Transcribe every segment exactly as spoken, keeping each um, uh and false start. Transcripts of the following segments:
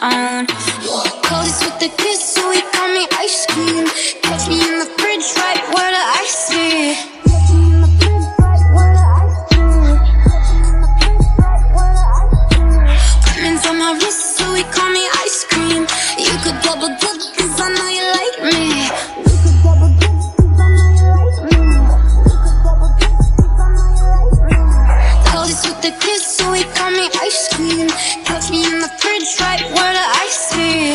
on. Coldest with the kiss, so he call me ice cream. Catch me in the fridge, right where the ice is. Diamonds on my wrist, so he call me ice cream. You could double dip, cause I know you like me. Coldest with the kiss, so he call me ice cream. Catch me in the fridge, right where the ice is.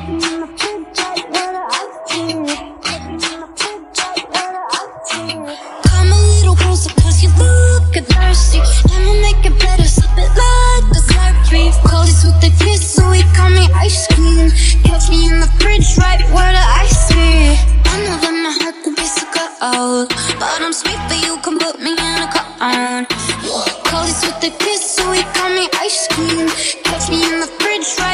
Come a little closer, cause you look thirsty. I'ma make it better, sip it like a Slurpee. Coldest with the kiss, so he call me ice cream. Catch me in the fridge, right where the ice is. I know that my heart could be so cold, but I'm sweet, but you can put me in a cone. Coldest with the kiss, so he call me ice cream. Catch me in the fridge, right